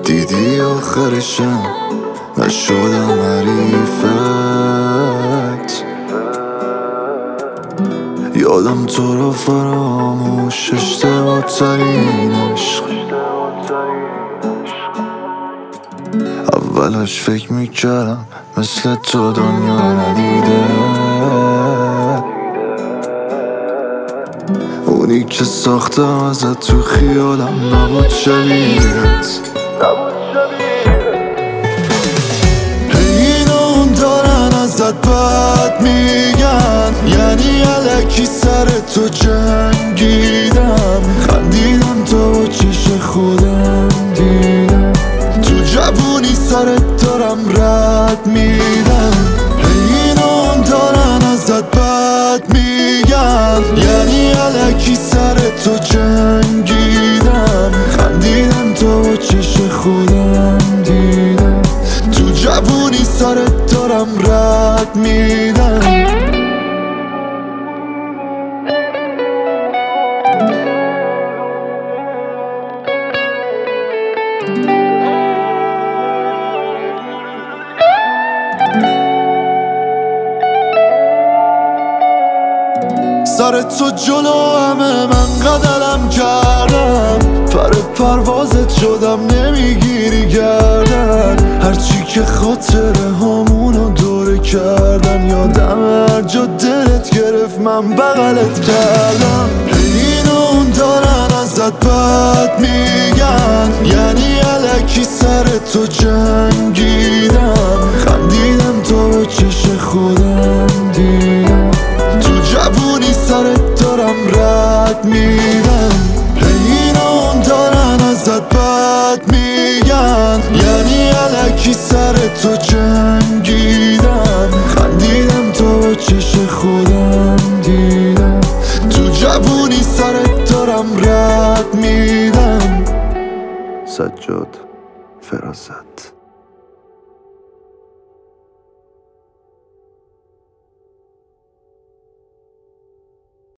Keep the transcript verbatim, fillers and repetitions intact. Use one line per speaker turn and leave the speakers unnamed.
دیدی آخرشم نشدم حریفت. یادم تو رو فراموش اشتباه ترین عشق. اولش فکر میکردم مثل تو دنیا ندیده، اونی که ساختم ازت تو خیالم نبود شبیهت. این اون دارن ازت بد میگن، یعنی الکی سر تو جنگیدم. خندیدم تا با چش خودم دیدم، تو جوونی سرت دارم رد میدم. این اون دارن ازت بد میگن، یعنی الکی سر تو جنگیدم. خندیدم تا با چش خودم دیدم، تو جوونی سرت دارم رد میدم. سر تو جلو همه من قدرم کردم، پر پروازت شدم نمیگیری گردن. هرچی که خاطره همونو دوره کردن، یادم هر جا دلت گرفت من بغلت کردم. این اون دارن ازت بد میگن، یعنی الکی سر تو جنگیدم. خندیدم تا با چش خودم دیدم، تو جوونی سرت دارم رد میدم. این اون دارن ازت بد میگن، یعنی الکی سر تو جنگیدم. خندیدم تا با چش خودم دیدم، تو جوونی سرت دارم رد میدم. سجاد فراست.